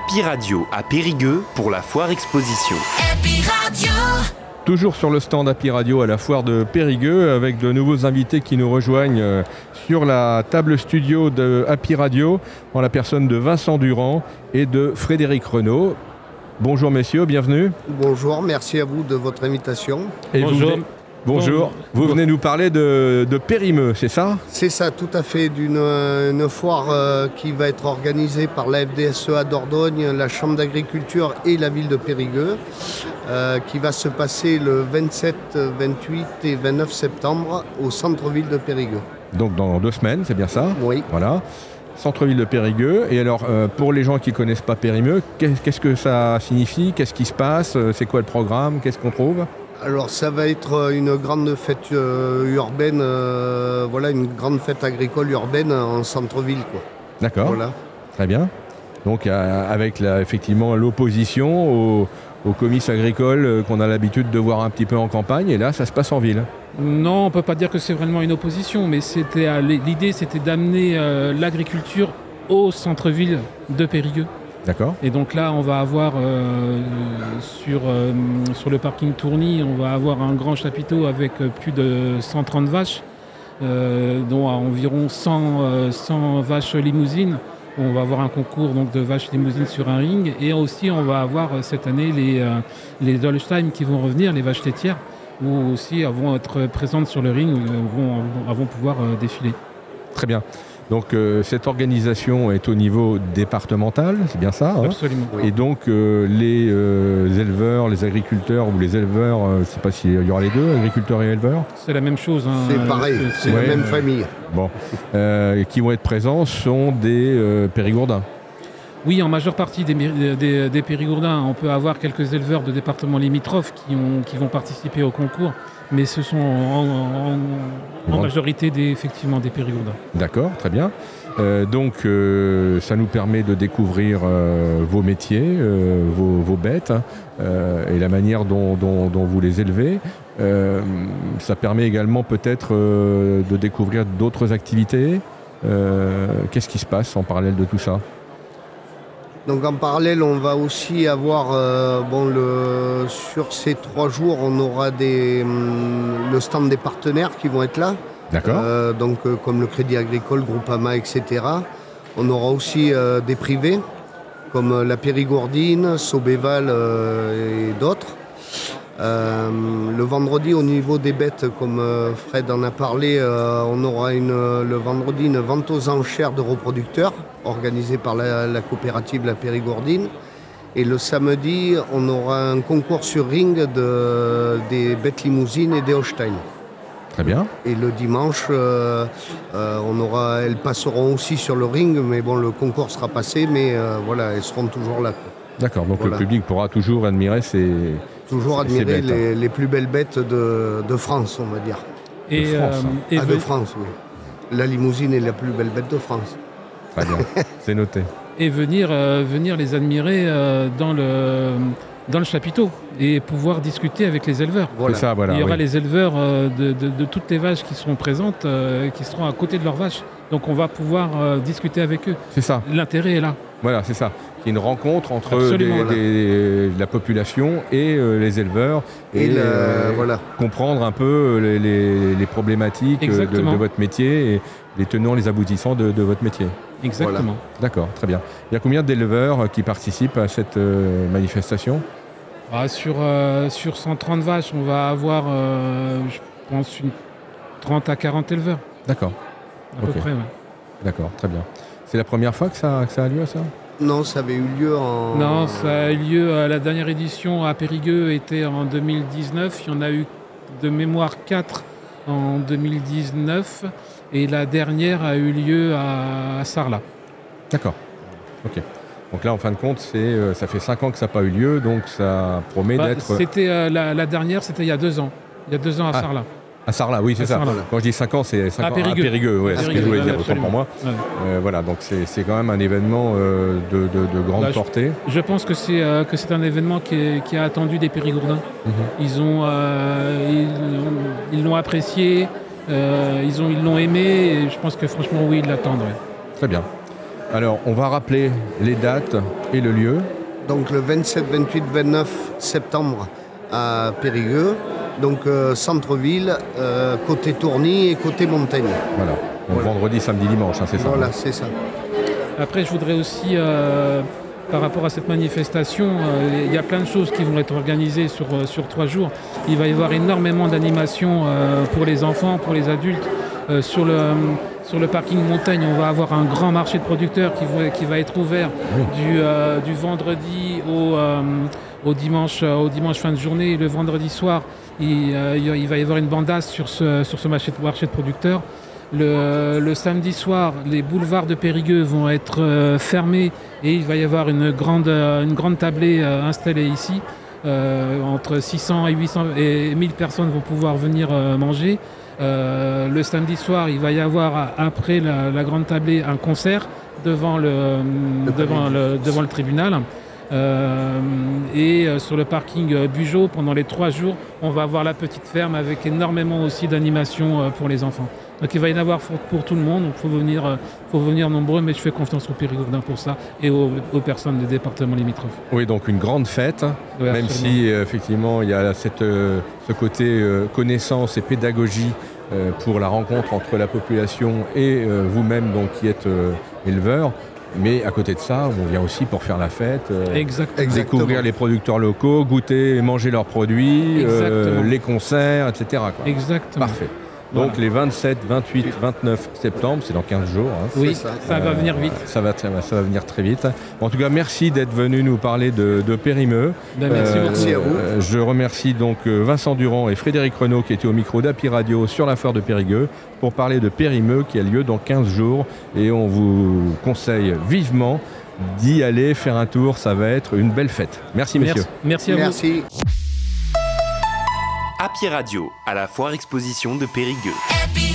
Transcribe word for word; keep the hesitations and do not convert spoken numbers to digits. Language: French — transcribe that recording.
Happy Radio à Périgueux pour la foire exposition. Happy Radio. Toujours sur le stand Happy Radio à la foire de Périgueux avec de nouveaux invités qui nous rejoignent sur la table studio de Happy Radio en la personne de Vincent Durand et de Frédéric Renaud. Bonjour messieurs, bienvenue. Bonjour, merci à vous de votre invitation. Et Bonjour. Vous venez, bonjour. Vous venez nous parler de, de Périmeux, c'est ça? C'est ça, tout à fait, d'une une foire euh, qui va être organisée par la F D S E A Dordogne, la Chambre d'agriculture et la ville de Périgueux, euh, qui va se passer le vingt-sept, vingt-huit et vingt-neuf septembre au centre-ville de Périgueux. Donc dans deux semaines, c'est bien ça? Oui. Voilà. Centre-ville de Périgueux. Et alors, euh, pour les gens qui ne connaissent pas Périmeux, qu'est-ce que ça signifie? Qu'est-ce qui se passe? C'est quoi le programme? Qu'est-ce qu'on trouve? Alors ça va être une grande fête euh, urbaine, euh, voilà, une grande fête agricole urbaine en centre-ville, quoi. D'accord, Voilà. très bien. Donc euh, avec la, effectivement l'opposition aux, aux comices agricoles euh, qu'on a l'habitude de voir un petit peu en campagne, et là ça se passe en ville. Non, on ne peut pas dire que c'est vraiment une opposition, mais c'était euh, l'idée c'était d'amener euh, l'agriculture au centre-ville de Périgueux. D'accord. Et donc là, on va avoir euh, sur, euh, sur le parking Tourny, on va avoir un grand chapiteau avec plus de cent trente vaches, euh, dont environ cent, euh, cent vaches limousines. On va avoir un concours donc, de vaches limousines sur un ring. Et aussi, on va avoir cette année les, euh, les Holstein qui vont revenir, les vaches laitières, où aussi elles vont être présentes sur le ring, où elles vont, elles vont pouvoir euh, défiler. Très bien. Donc euh, cette organisation est au niveau départemental, c'est bien ça, hein? Absolument. Et donc euh, les euh, éleveurs, les agriculteurs ou les éleveurs, euh, je ne sais pas s'il y aura les deux, agriculteurs et éleveurs. C'est la même chose. Hein. C'est pareil, c'est ouais. la même famille. Bon, euh, qui vont être présents sont des euh, Périgourdins. Oui, en majeure partie des, des, des Périgourdins, on peut avoir quelques éleveurs de départements limitrophes qui, ont, qui vont participer au concours, mais ce sont en, en, en majorité des, effectivement des Périgourdins. D'accord, très bien. Euh, donc euh, ça nous permet de découvrir euh, vos métiers, euh, vos, vos bêtes hein, euh, et la manière dont, dont, dont vous les élevez. Euh, ça permet également peut-être euh, de découvrir d'autres activités. Euh, Qu'est-ce qui se passe en parallèle de tout ça ? Donc en parallèle, on va aussi avoir, euh, bon, le, sur ces trois jours, on aura des, hum, le stand des partenaires qui vont être là. D'accord. Euh, donc euh, comme le Crédit Agricole, Groupama, et cetera. On aura aussi euh, des privés, comme euh, la Périgourdine, Sobéval euh, et d'autres. Euh, le vendredi, au niveau des bêtes, comme euh, Fred en a parlé, euh, on aura une, le vendredi une vente aux enchères de reproducteurs organisée par la, la coopérative La Périgourdine. Et le samedi, on aura un concours sur ring de, des bêtes limousines et des Holstein. Très bien. Et le dimanche, euh, euh, on aura, elles passeront aussi sur le ring, mais bon, le concours sera passé, mais euh, voilà, elles seront toujours là. D'accord, donc voilà. Le public pourra toujours admirer ces Toujours ces, admirer ces bêtes, les, hein. les plus belles bêtes de, de France, on va dire. Et, De France, hein. euh, et Ah, de ve- France, oui. La limousine est la plus belle bête de France. Très bien, c'est noté. et venir, euh, venir les admirer euh, dans, le, dans le chapiteau et pouvoir discuter avec les éleveurs. Voilà. C'est ça, voilà. Il y aura oui. les éleveurs euh, de, de, de toutes les vaches qui seront présentes, euh, qui seront à côté de leurs vaches. Donc on va pouvoir euh, discuter avec eux. C'est ça. L'intérêt est là. Voilà, c'est ça. C'est une rencontre entre Absolument, des, des, la population et euh, les éleveurs et, Et le- euh, voilà. comprendre un peu les, les, les problématiques de, Exactement. de votre métier et les tenants, les aboutissants de, de votre métier. Exactement. D'accord, très bien. Il y a combien d'éleveurs qui participent à cette euh, manifestation? Ah, sur, euh, sur cent trente vaches, on va avoir, euh, je pense, une trente à quarante éleveurs, D'accord, à Ok. peu près. Ouais. d'accord, très bien. C'est la première fois que ça, que ça a lieu, ça? Non, ça avait eu lieu en... Non, ça a eu lieu, euh, la dernière édition à Périgueux était en deux mille dix-neuf. Il y en a eu de mémoire quatre en deux mille dix-neuf. Et la dernière a eu lieu à, à Sarlat. D'accord, ok. Donc là, en fin de compte, c'est, euh, ça fait cinq ans que ça n'a pas eu lieu, donc ça promet Bah, d'être... c'était, euh, la, la dernière, c'était il y a deux ans. Il y a deux ans à Ah. Sarlat. À Sarlat, oui, c'est À ça. Sarlat. Quand je dis cinq ans, c'est cinq À ans Périgueux. à Périgueux, ouais, À c'est ce que je Périgueux, voulais dire, ouais, autant pour moi. Ouais. Euh, voilà, donc c'est, c'est quand même un événement euh, de, de, de grande Bah, je- portée. Je pense que c'est, euh, que c'est un événement qui, est, qui a attendu des Périgourdins. Mhm. Ils, ont, euh, ils, l'ont- ils l'ont apprécié, euh, ils, ont, ils l'ont aimé, et je pense que franchement, oui, ils l'attendent. Ouais. Très bien. Alors, on va rappeler les dates et le lieu. Donc le vingt-sept, vingt-huit, vingt-neuf septembre à Périgueux. Donc euh, centre-ville, euh, côté Tourny et côté montagne. Voilà. Donc Voilà. vendredi, samedi, dimanche, hein, c'est ça. Voilà, hein. c'est ça. Après, je voudrais aussi, euh, par rapport à cette manifestation, euh, il y a plein de choses qui vont être organisées sur, euh, sur trois jours. Il va y avoir énormément d'animations euh, pour les enfants, pour les adultes. Euh, sur, le, sur le parking montagne, on va avoir un grand marché de producteurs qui va, qui va être ouvert Oui. du, euh, du vendredi au, euh, au, dimanche, euh, au dimanche fin de journée. Le vendredi soir, il, euh, il va y avoir une bandasse sur ce, sur ce marché, de, marché de producteurs. Le, le samedi soir, les boulevards de Périgueux vont être euh, fermés et il va y avoir une grande, euh, une grande tablée euh, installée ici. Euh, entre six cents et huit cents et mille personnes vont pouvoir venir euh, manger. Euh, le samedi soir, il va y avoir, après la, la grande tablée, un concert devant le, Le devant le, devant le tribunal. Euh, et euh, sur le parking euh, Bugeaud, pendant les trois jours, on va avoir la petite ferme avec énormément aussi d'animations euh, pour les enfants. Donc il va y en avoir pour, pour tout le monde, donc il faut venir, euh, faut venir nombreux, mais je fais confiance aux Périgourdins pour ça et aux, aux personnes des départements limitrophes. Oui, donc une grande fête, Oui, même absolument. si euh, effectivement il y a cette, euh, ce côté euh, connaissance et pédagogie euh, pour la rencontre entre la population et euh, vous-même donc qui êtes euh, éleveur. Mais à côté de ça, on vient aussi pour faire la fête, euh, Exactement. Exact. découvrir les producteurs locaux, goûter et manger leurs produits, euh, Exactement. les concerts, et cetera quoi. Exactement. Parfait. Donc Voilà. les vingt-sept, vingt-huit, vingt-neuf septembre, c'est dans quinze jours. hein. Oui, C'est ça, ça. va Euh, venir vite. Ça va, ça va, ça va venir très vite. En tout cas, merci d'être venu nous parler de, de Périmeux. Ben, merci Euh, beaucoup. Merci à vous. euh, Je remercie donc euh, Vincent Durand et Frédéric Renaud qui étaient au micro d'A P I Radio sur la foire de Périgueux pour parler de Périmeux qui a lieu dans quinze jours. Et on vous conseille vivement d'y aller faire un tour. Ça va être une belle fête. Merci messieurs. Merci, merci à vous. Merci. A P I Radio, à la foire exposition de Périgueux. Happy